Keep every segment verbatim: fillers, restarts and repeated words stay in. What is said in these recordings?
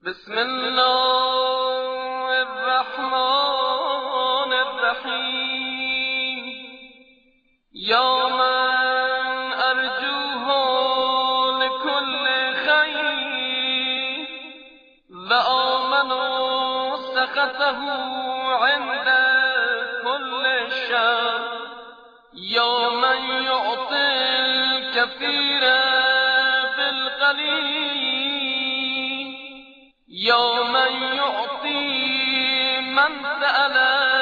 بسم الله الرحمن الرحیم. یا من ارجوه لكل خیر و آمن سخطه عند كل شر. یا من یعطی الكثیر بالقلیل. یا من یعطی من سأل.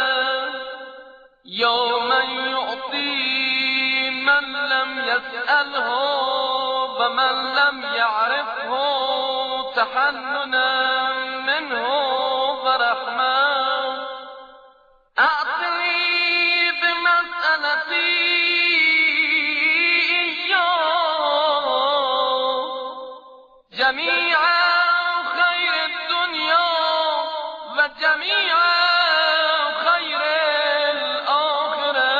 یا من یعطی من لم یسأله و من لم یعرفه تحننا منه و رحمه. اعطنی بمسألتی جميع خير الدنيا وجميع خير الآخرة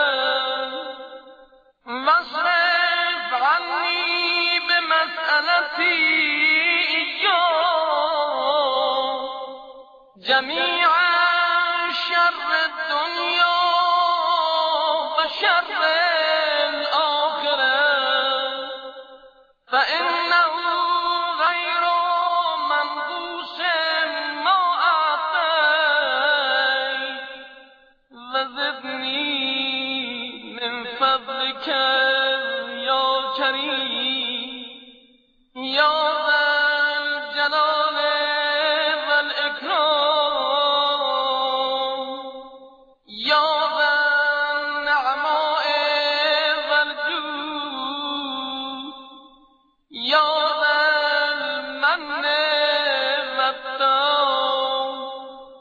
واصرف عني بمسألتي جميع شر الدنيا وشر الآخرة فإنه فضلك يا كريم يا ذا الجلال والإكرام يا ذا النعماء والجود يا ذا المن والتوب.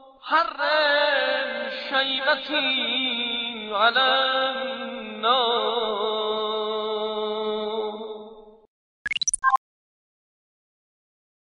حرم شيبتي على النار.